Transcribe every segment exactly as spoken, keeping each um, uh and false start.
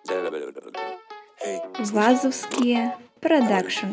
Вазовские продакшн.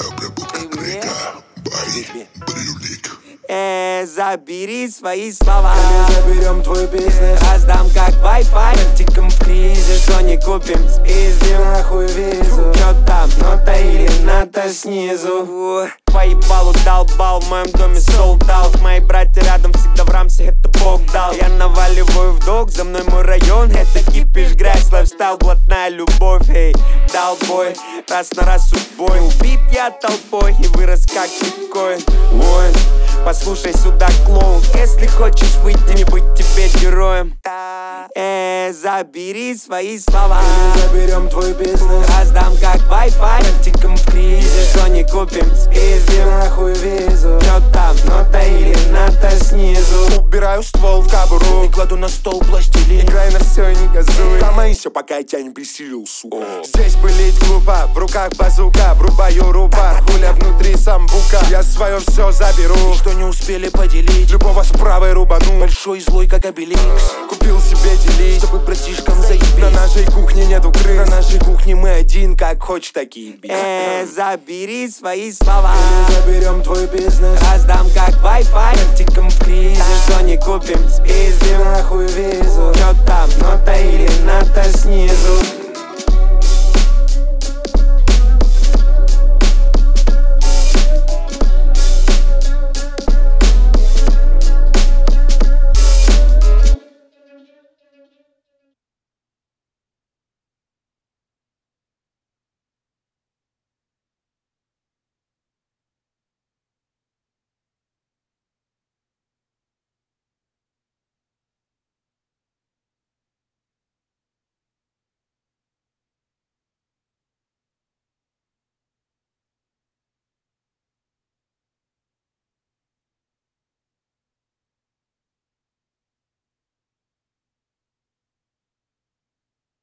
Э, забери свои слова. Мы заберем твой бизнес, раздам как Wi-Fi. Вертиком в кризис, что не купим, спиздим нахуй визу. Чё там, нота или ната снизу. Поебалу долбал, в моем доме солдат. Мои братья рядом всегда в рамсе, это Бог дал. Я наваливаю в долг, за мной мой район. Это кипиш, грязь, лайфстайл, блатная любовь. Эй, дал бой, раз на раз судьбой. Убит я толпой и вырос как биткоин. Воин, послушай сюда, клоун. Если хочешь выйти, не быть тебе героем. Э, забери свои слова. Мы заберем твой бизнес, раздам как Wi-Fi. Вертиком в кризис, что не купим, спиздим нахуй визу. Чё там, нота или ната снизу. Убираю ствол в кобуру и кладу на стол пластилин. Играй на все и не газуй. Помойся, пока я тебя не присилил, сука. Здесь пылить глупо, в руках базука. Врубаю рупор, хуля внутри самбука. Я свое все заберу, и что не успели поделить, любого с правой рубану. Большой злой, как Обеликс. Купил себе делить, чтобы братишкам заебись. На нашей кухне нету крыс, на нашей кухне мы один, как хочешь, такие бить. Э, забери свои слова. Мы заберем твой бизнес, раздам как Wi-Fi. Вертиком в кризис, что не купим, спиздим нахуй визу. Чё там, нота или ната